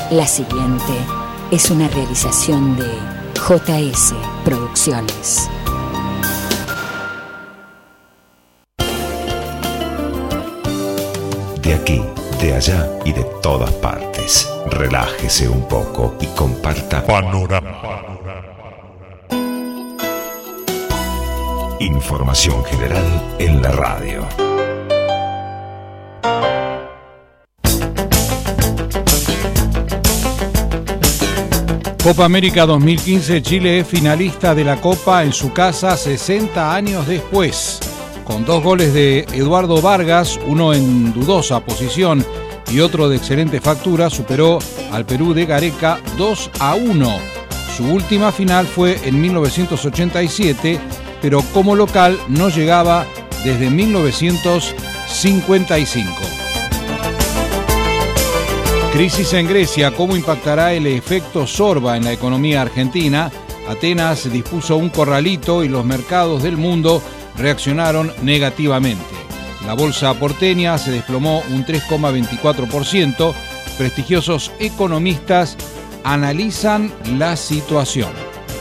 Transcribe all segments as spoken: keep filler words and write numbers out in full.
La siguiente es una realización de J S Producciones. De aquí, de allá y de todas partes. Relájese un poco y comparta Panorama. Información general en la radio. Copa América dos mil quince, Chile es finalista de la Copa en su casa sesenta años después. Con dos goles de Eduardo Vargas, uno en dudosa posición y otro de excelente factura, superó al Perú de Gareca dos a uno. Su última final fue en mil novecientos ochenta y siete, pero como local no llegaba desde mil novecientos cincuenta y cinco. Crisis en Grecia, ¿cómo impactará el efecto Sorba en la economía argentina? Atenas dispuso un corralito y los mercados del mundo reaccionaron negativamente. La bolsa porteña se desplomó un tres coma veinticuatro por ciento. Prestigiosos economistas analizan la situación.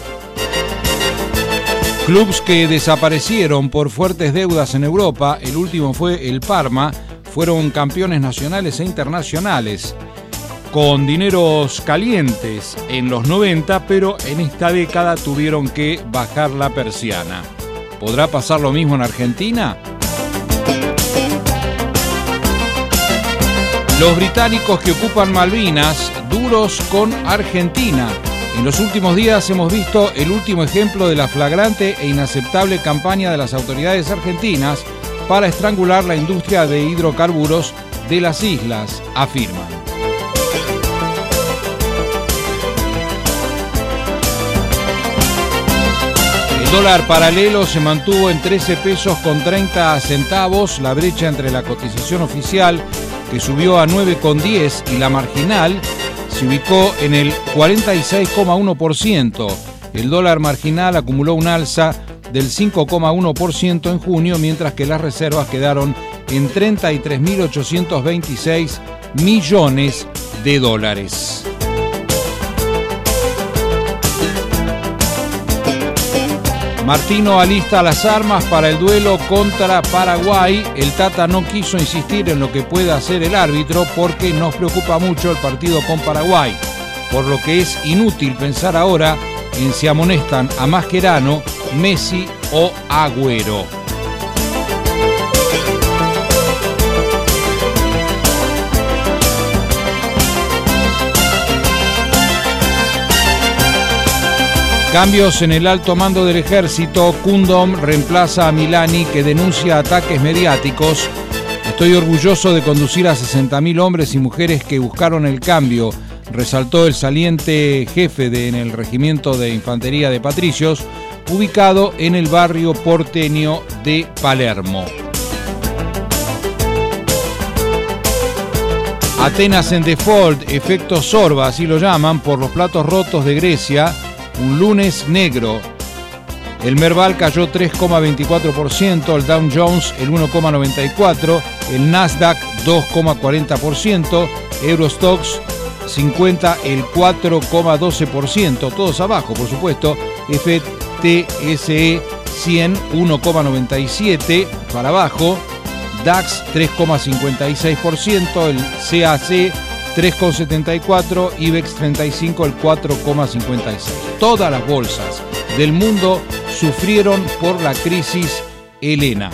Clubs que desaparecieron por fuertes deudas en Europa, el último fue el Parma, fueron campeones nacionales e internacionales, con dineros calientes en los noventa, pero en esta década tuvieron que bajar la persiana. ¿Podrá pasar lo mismo en Argentina? Los británicos que ocupan Malvinas, duros con Argentina. En los últimos días hemos visto el último ejemplo de la flagrante e inaceptable campaña de las autoridades argentinas para estrangular la industria de hidrocarburos de las islas, afirman. El dólar paralelo se mantuvo en trece pesos con treinta centavos, la brecha entre la cotización oficial, que subió a nueve con diez, y la marginal se ubicó en el cuarenta y seis coma uno por ciento. El dólar marginal acumuló un alza del cinco coma uno por ciento en junio, mientras que las reservas quedaron en treinta y tres mil ochocientos veintiséis millones de dólares. Martino alista las armas para el duelo contra Paraguay. El Tata no quiso insistir en lo que pueda hacer el árbitro porque nos preocupa mucho el partido con Paraguay, por lo que es inútil pensar ahora en si amonestan a Mascherano, Messi o Agüero. Cambios en el alto mando del ejército. Kundom reemplaza a Milani, que denuncia ataques mediáticos. Estoy orgulloso de conducir a sesenta mil hombres y mujeres que buscaron el cambio, resaltó el saliente jefe de, en el regimiento de infantería de Patricios, ubicado en el barrio porteño de Palermo. Atenas en default, efecto Sorba, así lo llaman, por los platos rotos de Grecia. Un lunes negro. El Merval cayó tres coma veinticuatro por ciento, el Dow Jones el uno coma noventa y cuatro por ciento, el Nasdaq dos coma cuarenta por ciento, Eurostoxx cincuenta el cuatro coma doce por ciento, todos abajo por supuesto. F T S E cien uno coma noventa y siete por ciento para abajo, DAX tres coma cincuenta y seis por ciento, el C A C tres coma setenta y cuatro, IBEX treinta y cinco el cuatro coma cincuenta y seis. Todas las bolsas del mundo sufrieron por la crisis helena.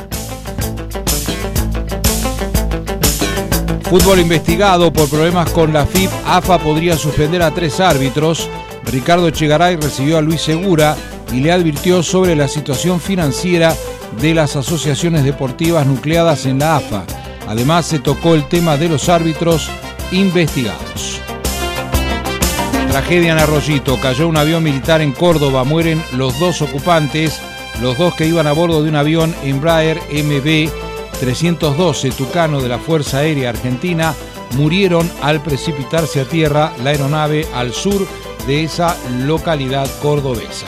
Fútbol investigado por problemas con la F I P. A F A podría suspender a tres árbitros. Ricardo Echegaray recibió a Luis Segura y le advirtió sobre la situación financiera de las asociaciones deportivas nucleadas en la A F A. Además, se tocó el tema de los árbitros investigados. Tragedia en Arroyito. Cayó un avión militar en Córdoba. Mueren los dos ocupantes, los dos que iban a bordo de un avión Embraer M B trescientos doce Tucano de la Fuerza Aérea Argentina. Murieron al precipitarse a tierra la aeronave al sur de esa localidad cordobesa.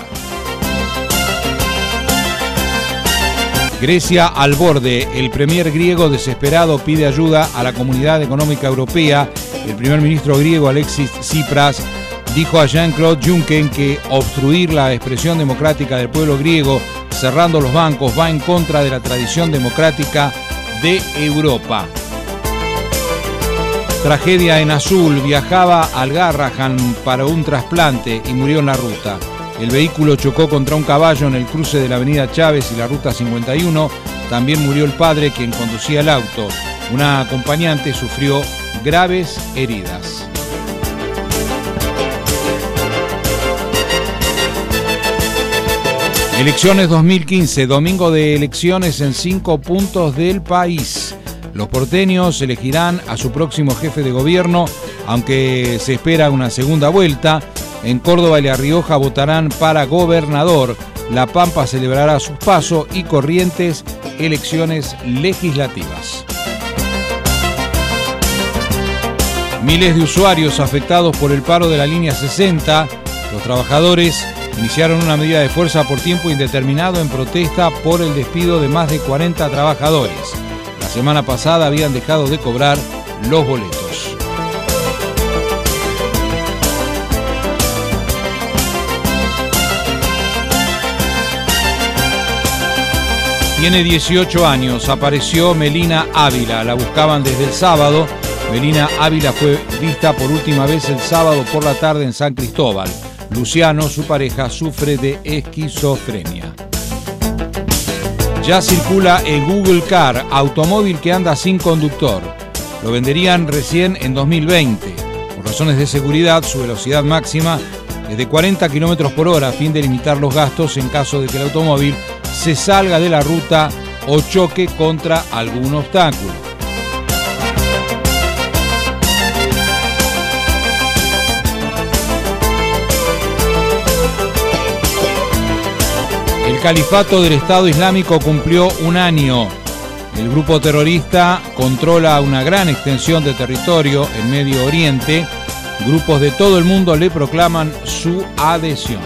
Grecia al borde. El premier griego desesperado pide ayuda a la Comunidad Económica Europea. El primer ministro griego Alexis Tsipras dijo a Jean-Claude Juncker que obstruir la expresión democrática del pueblo griego cerrando los bancos va en contra de la tradición democrática de Europa. Tragedia en Azul, viajaba al Garrahan para un trasplante y murió en la ruta. El vehículo chocó contra un caballo en el cruce de la avenida Chávez y la ruta cincuenta y uno. También murió el padre, quien conducía el auto. Una acompañante sufrió graves heridas. Elecciones dos mil quince, domingo de elecciones en cinco puntos del país. Los porteños elegirán a su próximo jefe de gobierno, aunque se espera una segunda vuelta. En Córdoba y La Rioja votarán para gobernador. La Pampa celebrará sus pasos y Corrientes elecciones legislativas. Miles de usuarios afectados por el paro de la línea sesenta. Los trabajadores iniciaron una medida de fuerza por tiempo indeterminado en protesta por el despido de más de cuarenta trabajadores. La semana pasada habían dejado de cobrar los boletos. Tiene dieciocho años, apareció Melina Ávila, la buscaban desde el sábado. Melina Ávila fue vista por última vez el sábado por la tarde en San Cristóbal. Luciano, su pareja, sufre de esquizofrenia. Ya circula el Google Car, automóvil que anda sin conductor. Lo venderían recién en dos mil veinte. Por razones de seguridad, su velocidad máxima es de cuarenta kilómetros por hora a fin de limitar los gastos en caso de que el automóvil se salga de la ruta o choque contra algún obstáculo. El califato del Estado Islámico cumplió un año. El grupo terrorista controla una gran extensión de territorio en Medio Oriente. Grupos de todo el mundo le proclaman su adhesión.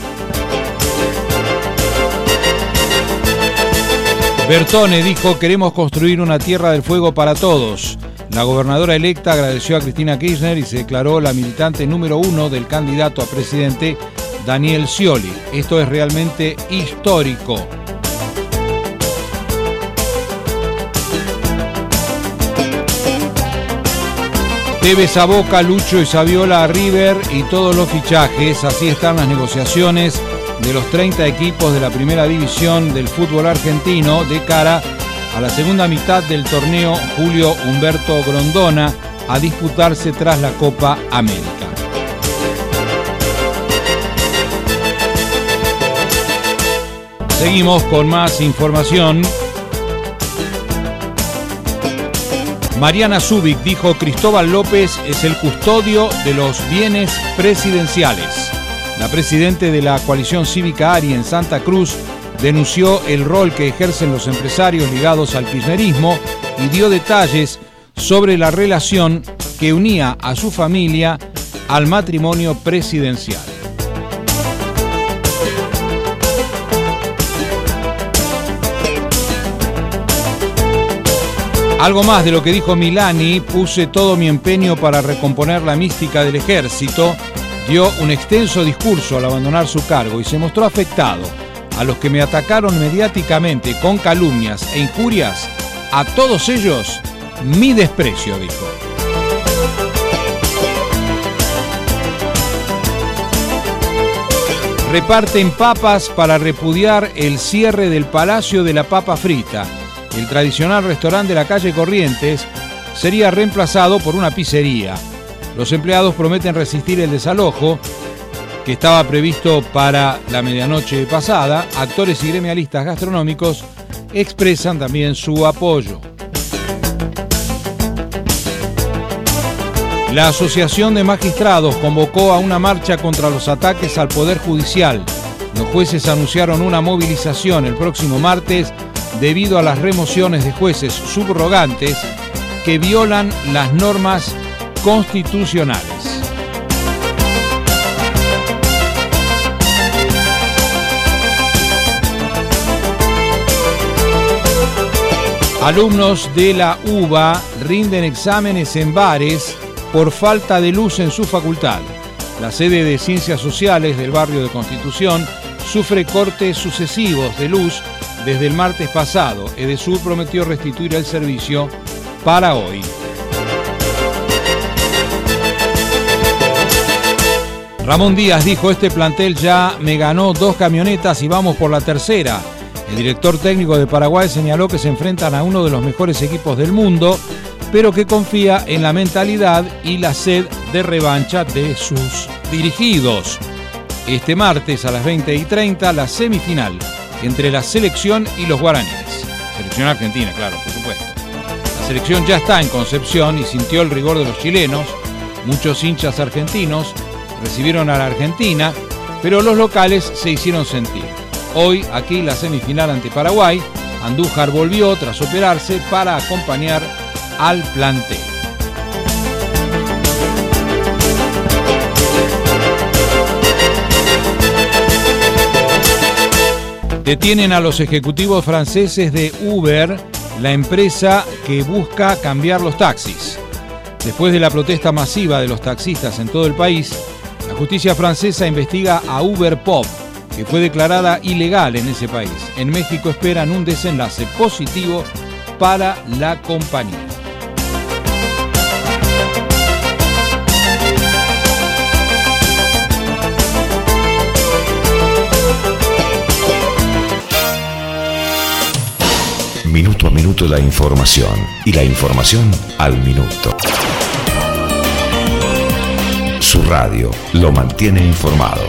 Bertone dijo: queremos construir una tierra del fuego para todos. La gobernadora electa agradeció a Cristina Kirchner y se declaró la militante número uno del candidato a presidente Daniel Scioli. Esto es realmente histórico. Tevez a Boca, Lucho y Saviola a River y todos los fichajes. Así están las negociaciones de los treinta equipos de la primera división del fútbol argentino de cara a la segunda mitad del torneo Julio Humberto Grondona a disputarse tras la Copa América. Seguimos con más información. Mariana Zubik dijo: Cristóbal López es el custodio de los bienes presidenciales. La presidenta de la coalición cívica ARI en Santa Cruz denunció el rol que ejercen los empresarios ligados al kirchnerismo y dio detalles sobre la relación que unía a su familia al matrimonio presidencial. Algo más de lo que dijo Milani: puse todo mi empeño para recomponer la mística del ejército. Dio un extenso discurso al abandonar su cargo y se mostró afectado. A los que me atacaron mediáticamente con calumnias e injurias, a todos ellos, mi desprecio, dijo. Reparten papas para repudiar el cierre del Palacio de la Papa Frita. El tradicional restaurante de la calle Corrientes sería reemplazado por una pizzería. Los empleados prometen resistir el desalojo que estaba previsto para la medianoche pasada. Actores y gremialistas gastronómicos expresan también su apoyo. La Asociación de Magistrados convocó a una marcha contra los ataques al Poder Judicial. Los jueces anunciaron una movilización el próximo martes debido a las remociones de jueces subrogantes que violan las normas constitucionales. Alumnos de la UBA rinden exámenes en bares por falta de luz en su facultad. La sede de Ciencias Sociales del barrio de Constitución sufre cortes sucesivos de luz desde el martes pasado. EDESUR prometió restituir el servicio para hoy. Ramón Díaz dijo: este plantel ya me ganó dos camionetas y vamos por la tercera. El director técnico de Paraguay señaló que se enfrentan a uno de los mejores equipos del mundo, pero que confía en la mentalidad y la sed de revancha de sus dirigidos. Este martes a las veinte y treinta, la semifinal entre la selección y los guaraníes. Selección argentina, claro, por supuesto. La selección ya está en Concepción y sintió el rigor de los chilenos. Muchos hinchas argentinos recibieron a la Argentina, pero los locales se hicieron sentir. Hoy, aquí, la semifinal ante Paraguay. Andújar volvió tras operarse para acompañar al plantel. Detienen a los ejecutivos franceses de Uber, la empresa que busca cambiar los taxis. Después de la protesta masiva de los taxistas en todo el país, la justicia francesa investiga a Uber Pop, que fue declarada ilegal en ese país. En México esperan un desenlace positivo para la compañía. Minuto a minuto la información, y la información al minuto. Su radio lo mantiene informado.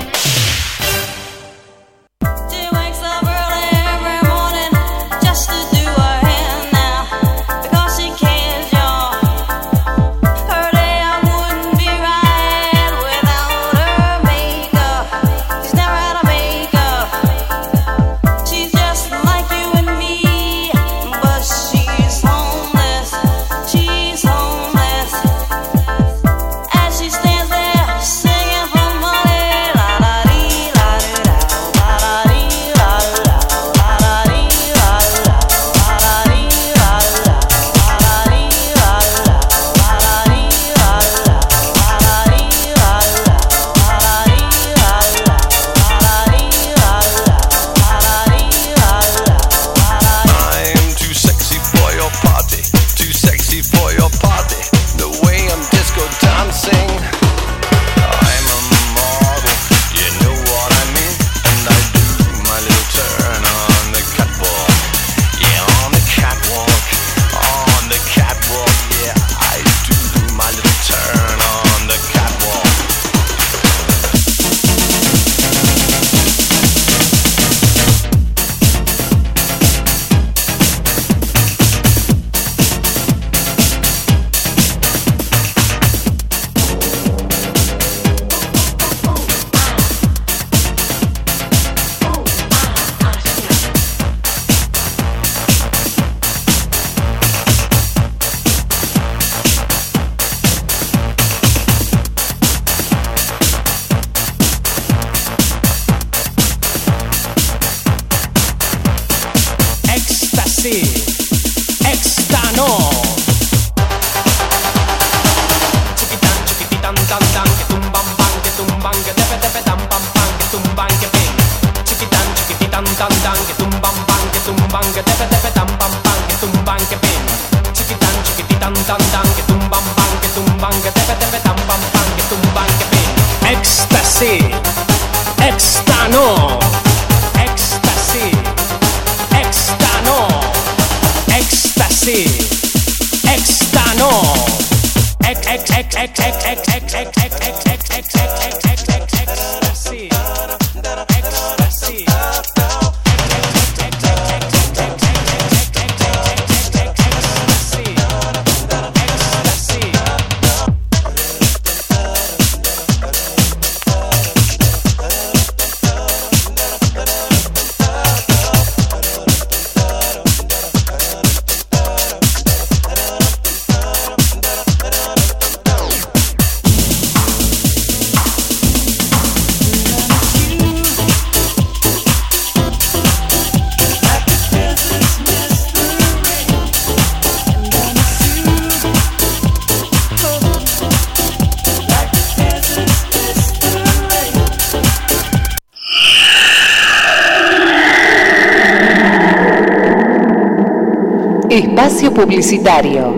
Espacio publicitario.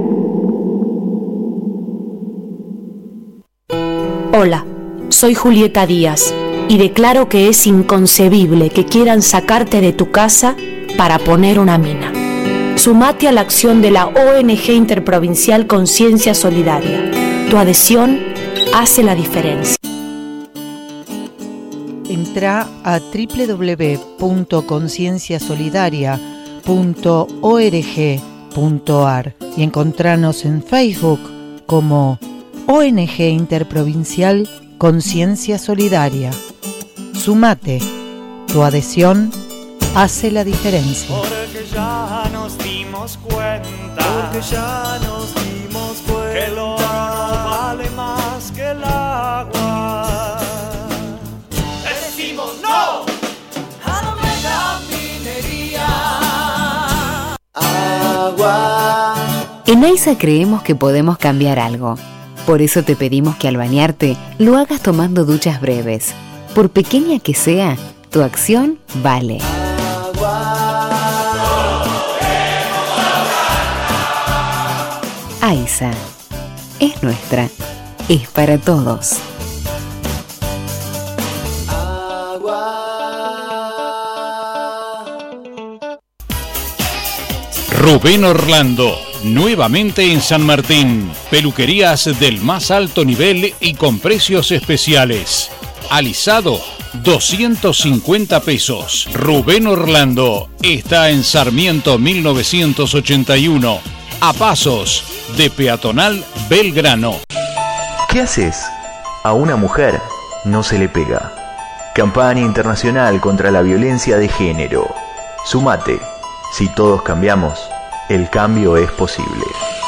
Hola, soy Julieta Díaz y declaro que es inconcebible que quieran sacarte de tu casa para poner una mina. Sumate a la acción de la O N G Interprovincial Conciencia Solidaria. Tu adhesión hace la diferencia. Entra a doble u doble u doble u punto conciencia solidaria punto org punto a r y encontranos en Facebook como O N G Interprovincial Conciencia Solidaria. Sumate, tu adhesión hace la diferencia. Porque ya nos dimos cuenta, porque ya nos dimos cuenta que el oro no vale más que el agua. Decimos no a la mega minería. Agua. En AISA creemos que podemos cambiar algo. Por eso te pedimos que al bañarte lo hagas tomando duchas breves. Por pequeña que sea, tu acción vale. AISA es nuestra, es para todos. Rubén Orlando, nuevamente en San Martín. Peluquerías del más alto nivel y con precios especiales. Alisado, doscientos cincuenta pesos. Rubén Orlando está en Sarmiento mil novecientos ochenta y uno, a pasos de Peatonal Belgrano. ¿Qué haces? A una mujer no se le pega. Campaña internacional contra la violencia de género. Sumate. Si todos cambiamos, el cambio es posible.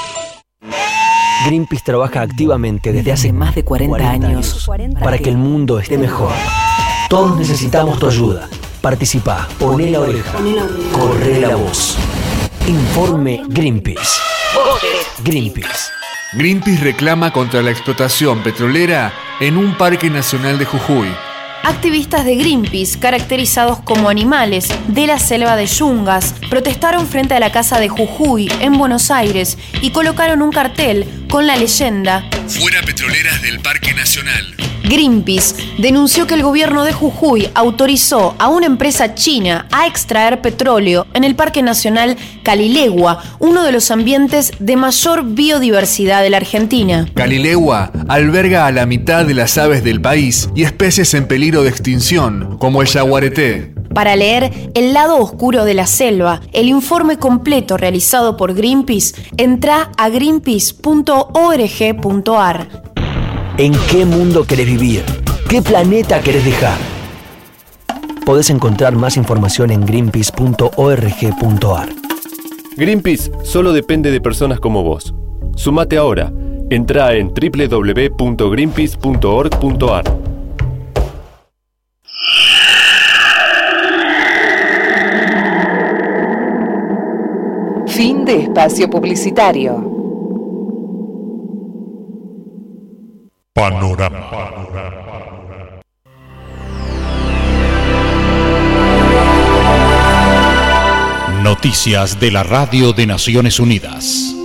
Greenpeace trabaja activamente desde hace más de cuarenta años para que el mundo esté mejor. Todos necesitamos tu ayuda. Participá, poné la oreja, corre la voz. Informe Greenpeace. Greenpeace. Greenpeace reclama contra la explotación petrolera en un parque nacional de Jujuy. Activistas de Greenpeace, caracterizados como animales de la selva de Yungas, protestaron frente a la casa de Jujuy, en Buenos Aires, y colocaron un cartel con la leyenda "Fuera petroleras del Parque Nacional". Greenpeace denunció que el gobierno de Jujuy autorizó a una empresa china a extraer petróleo en el Parque Nacional Calilegua, uno de los ambientes de mayor biodiversidad de la Argentina. Calilegua alberga a la mitad de las aves del país y especies en peligro de extinción, como el yaguareté. Para leer El lado oscuro de la selva, el informe completo realizado por Greenpeace, entra a greenpeace punto org punto a r. ¿En qué mundo querés vivir? ¿Qué planeta querés dejar? Podés encontrar más información en greenpeace punto org punto a r. Greenpeace solo depende de personas como vos. Sumate ahora. Entrá en doble u doble u doble u punto greenpeace punto org punto a r. Fin de espacio publicitario. Panorama. Noticias de la Radio de Naciones Unidas.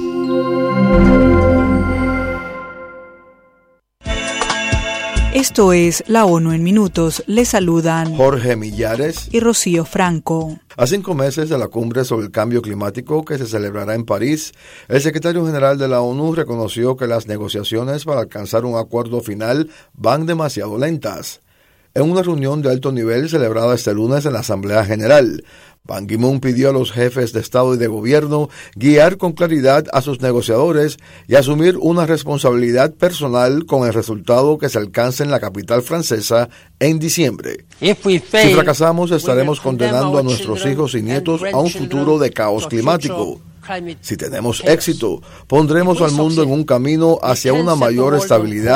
Esto es La ONU en Minutos. Les saludan Jorge Millares y Rocío Franco. A cinco meses de la cumbre sobre el cambio climático que se celebrará en París, el secretario general de la ONU reconoció que las negociaciones para alcanzar un acuerdo final van demasiado lentas. En una reunión de alto nivel celebrada este lunes en la Asamblea General, Ban Ki-moon pidió a los jefes de Estado y de Gobierno guiar con claridad a sus negociadores y asumir una responsabilidad personal con el resultado que se alcance en la capital francesa en diciembre. Si fracasamos, estaremos condenando a nuestros hijos y nietos a un futuro de caos climático. Si tenemos éxito, pondremos al mundo en un camino hacia una mayor estabilidad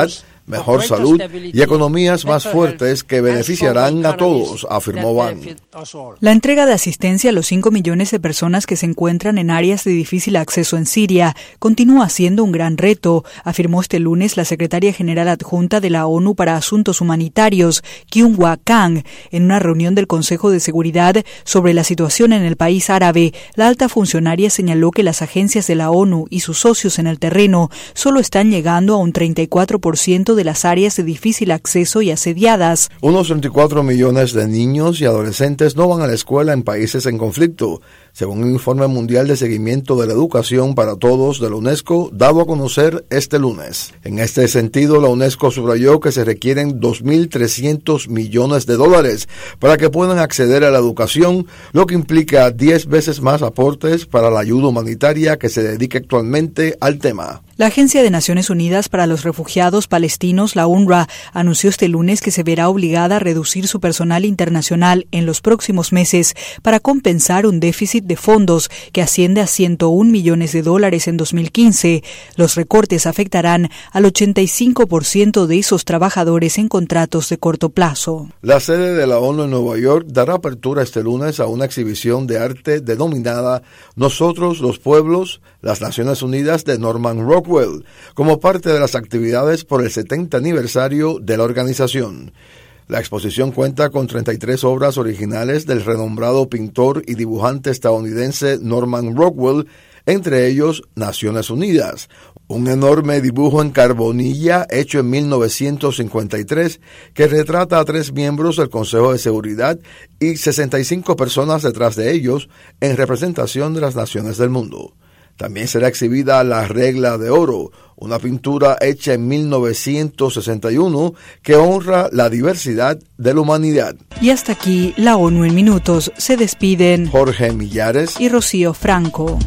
mejor salud y economías más fuertes que beneficiarán a todos, afirmó Ban. La entrega de asistencia a los cinco millones de personas que se encuentran en áreas de difícil acceso en Siria continúa siendo un gran reto, afirmó este lunes la secretaria general adjunta de la ONU para Asuntos Humanitarios, Kyung-Hwa Kang, en una reunión del Consejo de Seguridad sobre la situación en el país árabe. La alta funcionaria señaló que las agencias de la ONU y sus socios en el terreno solo están llegando a un treinta y cuatro por ciento de las áreas de difícil acceso y asediadas. Unos veinticuatro millones de niños y adolescentes no van a la escuela en países en conflicto, según un informe mundial de seguimiento de la educación para todos de la UNESCO, dado a conocer este lunes. En este sentido, la UNESCO subrayó que se requieren dos mil trescientos millones de dólares para que puedan acceder a la educación, lo que implica diez veces más aportes para la ayuda humanitaria que se dedica actualmente al tema. La Agencia de Naciones Unidas para los Refugiados Palestinos, la UNRWA, anunció este lunes que se verá obligada a reducir su personal internacional en los próximos meses para compensar un déficit de fondos que asciende a ciento un millones de dólares en dos mil quince. Los recortes afectarán al ochenta y cinco por ciento de esos trabajadores en contratos de corto plazo. La sede de la ONU en Nueva York dará apertura este lunes a una exhibición de arte denominada Nosotros los Pueblos, las Naciones Unidas de Norman Rockwell, como parte de las actividades por el setenta aniversario de la organización. La exposición cuenta con treinta y tres obras originales del renombrado pintor y dibujante estadounidense Norman Rockwell, entre ellos Naciones Unidas, un enorme dibujo en carbonilla hecho en mil novecientos cincuenta y tres que retrata a tres miembros del Consejo de Seguridad y sesenta y cinco personas detrás de ellos en representación de las naciones del mundo. También será exhibida La Regla de Oro, una pintura hecha en mil novecientos sesenta y uno que honra la diversidad de la humanidad. Y hasta aquí la ONU en minutos. Se despiden Jorge Millares y Rocío Franco.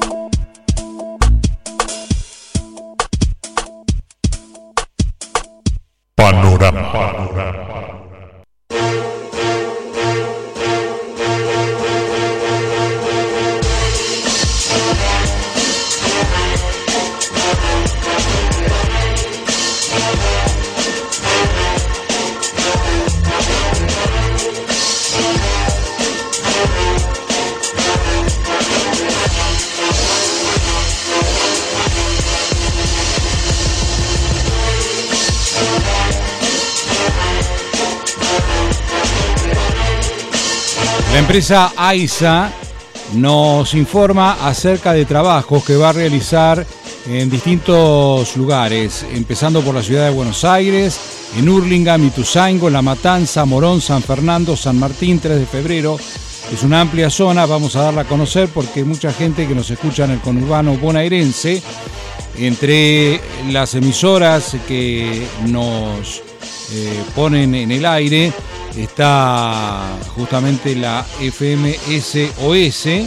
Panorama. Panorama. La empresa AISA nos informa acerca de trabajos que va a realizar en distintos lugares, empezando por la ciudad de Buenos Aires, en Hurlingham, Ituzaingó, La Matanza, Morón, San Fernando, San Martín, tres de febrero. Es una amplia zona, vamos a darla a conocer porque mucha gente que nos escucha en el conurbano bonaerense, entre las emisoras que nos eh, ponen en el aire, está justamente la F M S O S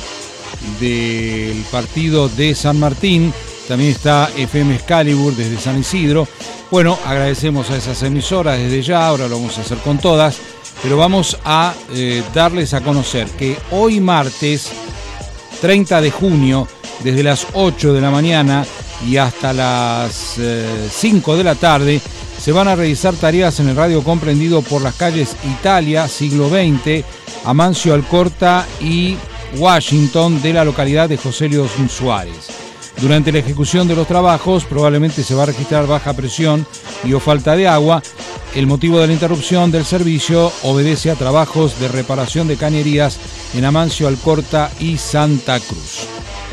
del partido de San Martín, también está F M Excalibur desde San Isidro. Bueno, agradecemos a esas emisoras desde ya, ahora lo vamos a hacer con todas, pero vamos a eh, darles a conocer que hoy martes treinta de junio, desde las ocho de la mañana y hasta las eh, cinco de la tarde, se van a realizar tareas en el radio comprendido por las calles Italia, Siglo veinte, Amancio Alcorta y Washington de la localidad de José León Suárez. Durante la ejecución de los trabajos probablemente se va a registrar baja presión y o falta de agua. El motivo de la interrupción del servicio obedece a trabajos de reparación de cañerías en Amancio Alcorta y Santa Cruz.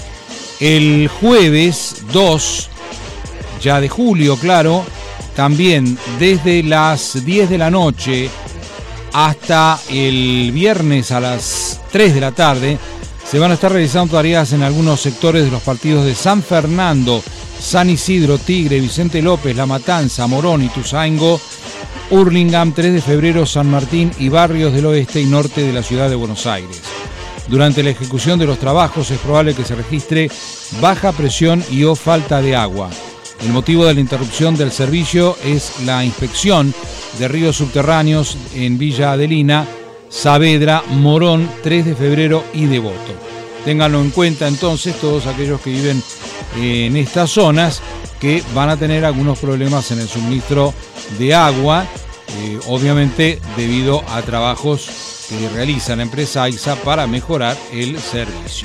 El jueves dos, ya de julio, claro, también desde las diez de la noche hasta el viernes a las tres de la tarde se van a estar realizando tareas en algunos sectores de los partidos de San Fernando, San Isidro, Tigre, Vicente López, La Matanza, Morón, Ituzaingó, Hurlingham, tres de febrero, San Martín y barrios del oeste y norte de la ciudad de Buenos Aires. Durante la ejecución de los trabajos es probable que se registre baja presión y o falta de agua. El motivo de la interrupción del servicio es la inspección de ríos subterráneos en Villa Adelina, Saavedra, Morón, tres de febrero y Devoto. Ténganlo en cuenta entonces todos aquellos que viven en estas zonas que van a tener algunos problemas en el suministro de agua, eh, obviamente debido a trabajos que realiza la empresa AISA para mejorar el servicio.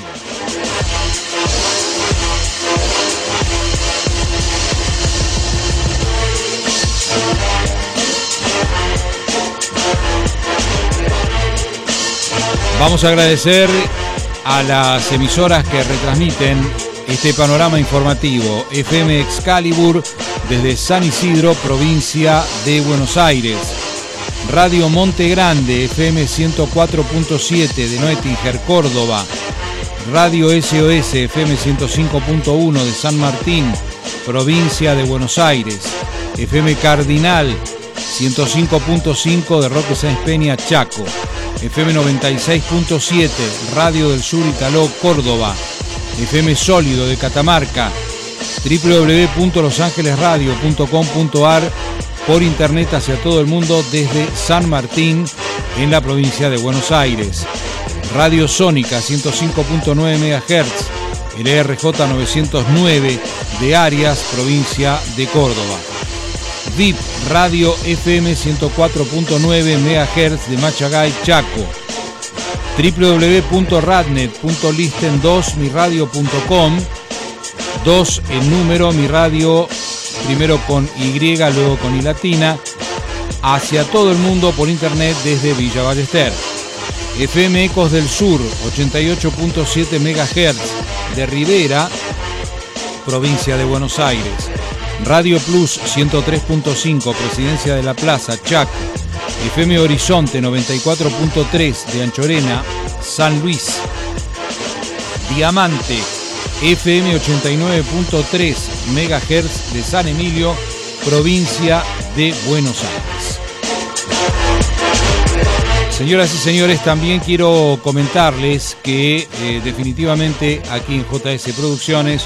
Vamos a agradecer a las emisoras que retransmiten este panorama informativo. F M Excalibur desde San Isidro, provincia de Buenos Aires. Radio Monte Grande, F M ciento cuatro punto siete de Noetinger, Córdoba. Radio S O S, F M ciento cinco punto uno de San Martín, provincia de Buenos Aires. F M Cardinal, ciento cinco punto cinco de Roque Sáenz Peña, Chaco. F M noventa y seis punto siete, Radio del Sur, Italó, Córdoba. F M Sólido de Catamarca. doble u doble u doble u punto los ángeles radio punto com punto a r, por internet hacia todo el mundo desde San Martín, en la provincia de Buenos Aires. Radio Sónica, ciento cinco punto nueve megahertz, L R J novecientos nueve de Arias, provincia de Córdoba. V I P Radio F M ciento cuatro punto nueve megahertz de Machagay, Chaco. doble u doble u doble u punto radnet punto listen dos mi radio punto com, dos en número, mi radio, primero con Y, luego con I latina, hacia todo el mundo por internet desde Villa Ballester. F M Ecos del Sur, ochenta y ocho punto siete megahertz de Rivera, provincia de Buenos Aires. Radio Plus ciento tres punto cinco, Presidencia de la Plaza, Chaco. F M Horizonte noventa y cuatro punto tres de Anchorena, San Luis. Diamante F M ochenta y nueve punto tres megahertz de San Emilio, provincia de Buenos Aires. Señoras y señores, también quiero comentarles que eh, definitivamente aquí en J S Producciones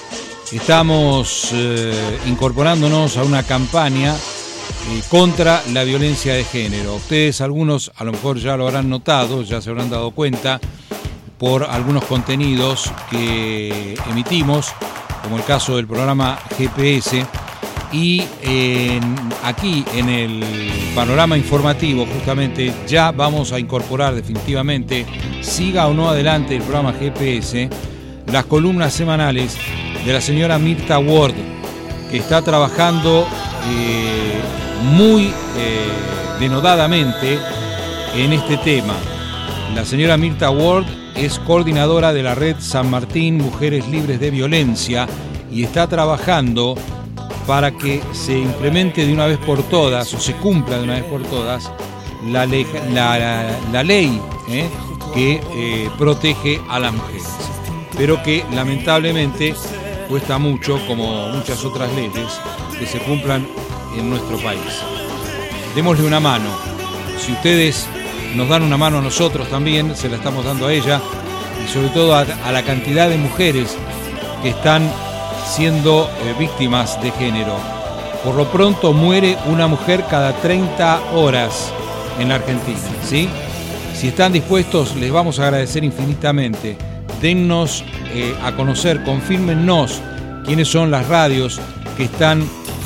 estamos eh, incorporándonos a una campaña eh, contra la violencia de género. Ustedes, algunos, a lo mejor ya lo habrán notado, ya se habrán dado cuenta por algunos contenidos que emitimos, como el caso del programa G P S, y en, aquí en el panorama informativo justamente ya vamos a incorporar definitivamente, siga o no adelante el programa G P S, las columnas semanales de la señora Mirta Ward, que está trabajando eh, muy eh, denodadamente en este tema. La señora Mirta Ward es coordinadora de la red San Martín Mujeres Libres de Violencia y está trabajando para que se implemente de una vez por todas, o se cumpla de una vez por todas, la ley, la, la, la ley eh, que eh, protege a las mujeres, pero que lamentablemente cuesta mucho, como muchas otras leyes, que se cumplan en nuestro país. Démosle una mano. Si ustedes nos dan una mano a nosotros también, se la estamos dando a ella, y sobre todo a, a la cantidad de mujeres que están siendo eh, víctimas de género. Por lo pronto muere una mujer cada treinta horas en la Argentina, ¿sí? Si están dispuestos, les vamos a agradecer infinitamente. Dennos eh, a conocer, confírmennos quiénes son las radios que están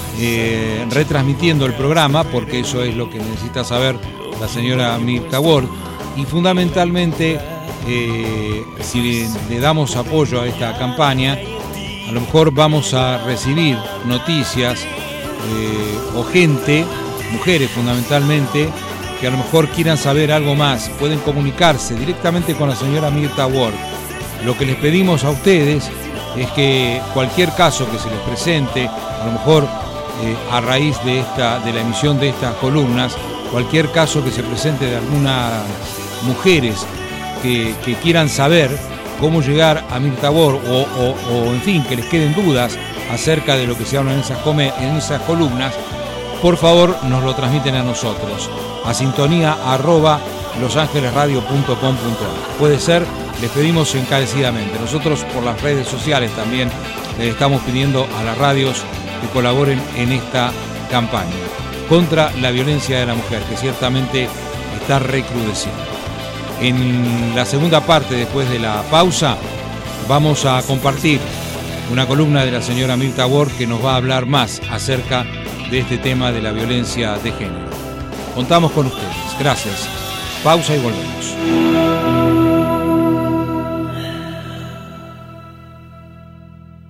eh, retransmitiendo el programa, porque eso es lo que necesita saber la señora Mirta Ward. Y fundamentalmente, eh, si le damos apoyo a esta campaña, a lo mejor vamos a recibir noticias eh, o gente, mujeres fundamentalmente, que a lo mejor quieran saber algo más. Pueden comunicarse directamente con la señora Mirta Ward. Lo que les pedimos a ustedes es que cualquier caso que se les presente, a lo mejor eh, a raíz de, esta, de la emisión de estas columnas, cualquier caso que se presente de algunas mujeres que, que quieran saber cómo llegar a Mirta Ward, o, o, o en fin, que les queden dudas acerca de lo que se habla en esas, come, en esas columnas, por favor nos lo transmiten a nosotros, a sintonía arroba losangelesradio punto com punto a r. Puede ser, les pedimos encarecidamente. Nosotros por las redes sociales también les estamos pidiendo a las radios que colaboren en esta campaña contra la violencia de la mujer, que ciertamente está recrudeciendo. En la segunda parte, después de la pausa, vamos a compartir una columna de la señora Mirta Ward que nos va a hablar más acerca de este tema de la violencia de género. Contamos con ustedes. Gracias. Pausa y volvemos.